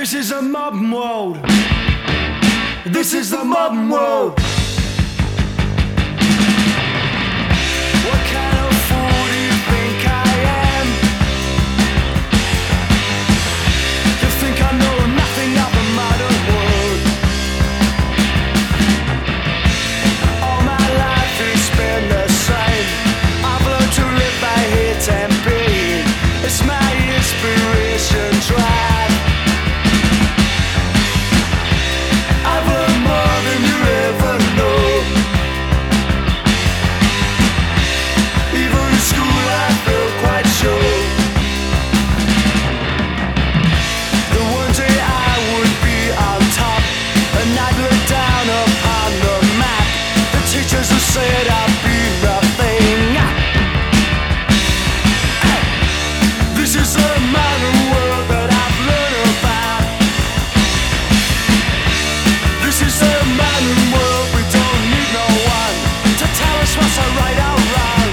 This is a modern world. This is the modern world. What kind of fool do you think I am? You think I know nothing of the modern world? All my life has been the same. I've learned to live by hate and pain. It's my inspiration drive. I've learned more than you ever know. Even in school I felt quite sure that one day I would be on top, and I'd look down upon the map. The teachers who said I'd be nothing. This is a modern world that I've learned about. This is a modern world, we don't need no one to tell us what's right or wrong.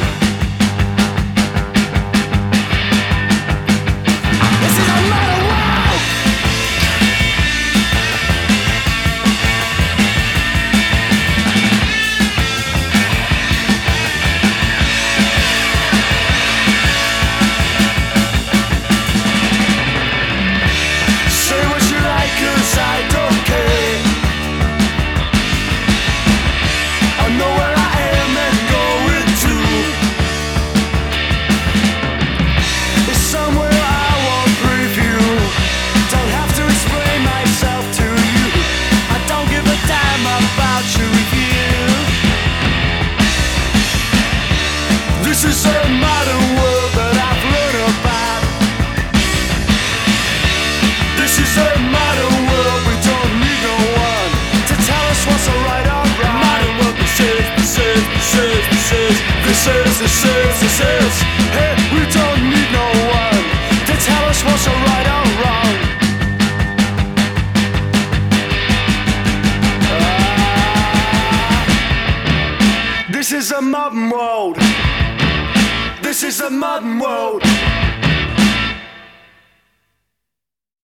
This is a modern world. Say what you like, 'cause I don't care. I know where I am and going to. It's somewhere I won't preview. Don't have to explain myself to you. I don't give a damn about your review. This is a modern world that I've learned about. This is a modern world, we don't need no one to tell us what's right or wrong. Modern world, this is. Hey, we don't need no one to tell us what's right or wrong. This is a modern world. This is a modern world.